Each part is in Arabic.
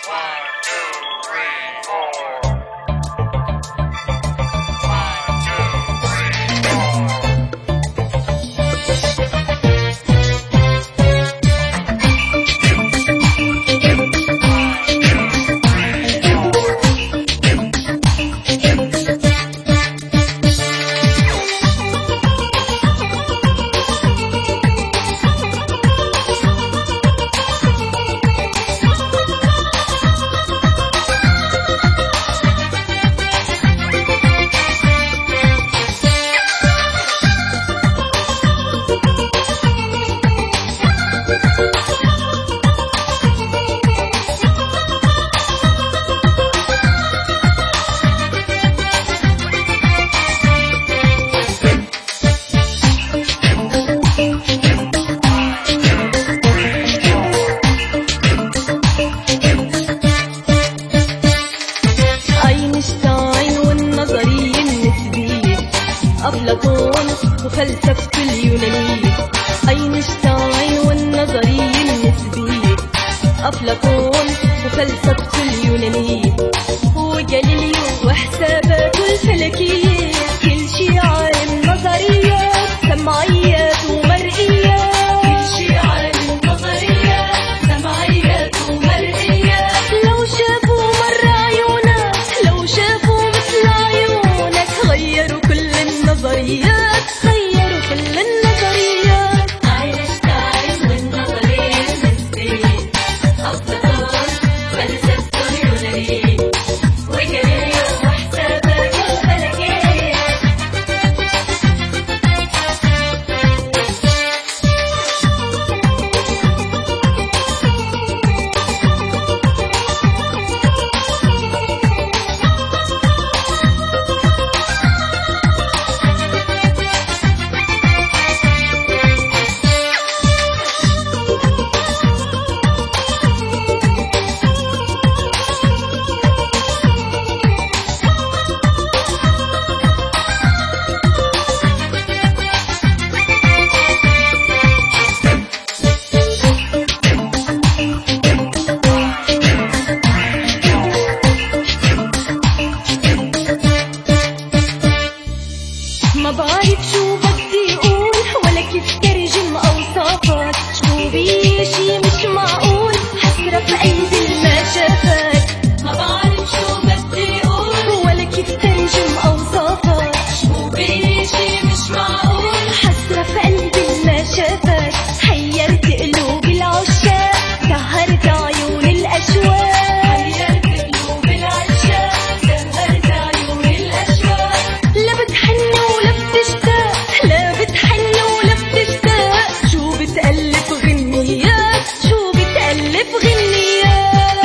أفلاطون وفلسفة اليونانية، أينشتاين والنظرية النسبية، أفلاطون وفلسفة اليونانية، وجاليليو وحساباته الفلكية، كل شي عالم نظريات سمعيات ومرئيات، كل شي عالم نظريات سمعيات ومرئيات، لو شافوا مرة عيونك، لو شافوا مثل عيونك، غيروا كل النظريات، غيروا كل النظريات. أينشتاين والنظرية النسبية، أفلاطون فلسفته اليونانية، وجاليليو وحساباته الفلكية. ما بعرف شو بدي اقول ولا كيف ترجم اوصافك، شو بي شي مش معقول، حسرة في قلبي ما شافك. ما بعرف شو بدي أقول ولا كيف ترجم اوصافك، شو بي شي مش معقول، حسرة في قلبي ما شافك. حيرت قلوب العشاق، سهرت عيون الاشواق، حيرت قلوب العشاق، سهرت عيون الأشواق. لا بتحن ولا بتشتاق، لا بتحن ولا بتشتاق، شو بتألف غنيات، شو بتألف غنيات.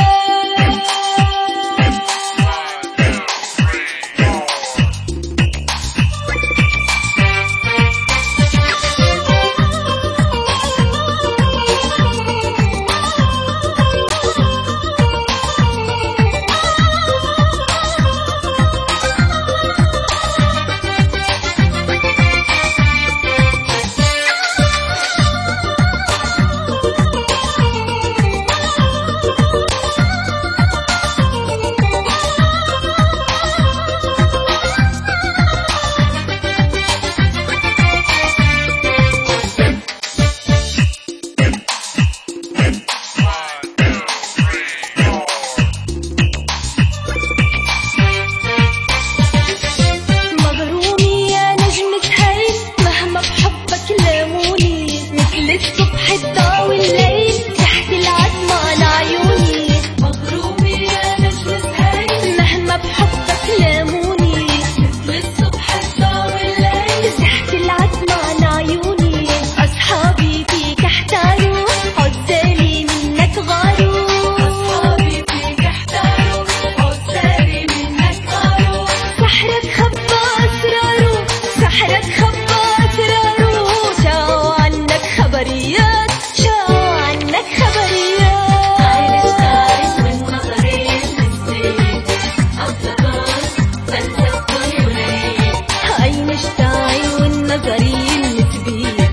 مغرومي يا نجمة هاي، مهما بحبك لاموني، مثل الصبح الضوء الليل، تحت العتمة على عيوني. مغرومي يا نجمة هاي، مهما بحبك لاموني، مثل الصبح الضوء الليل، تحت العتمة على عيوني. أصحابي فيك احتاروا، عزالي منك غاروا، أصحابي فيك احتاروا، عزالي منك غاروا. سحرك خبى أسراره، سحرك خبى أسراره، شاعوا عنك خبريات، شاعوا عنك خبريات. أينشتاين والنظرية النسبية، أفلاطون فلسفته اليونانية، أينشتاين والنظرية النسبية،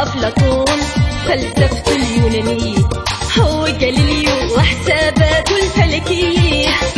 أفلاطون فلسفته اليونانية، هو جاليليو وحساباته ملكية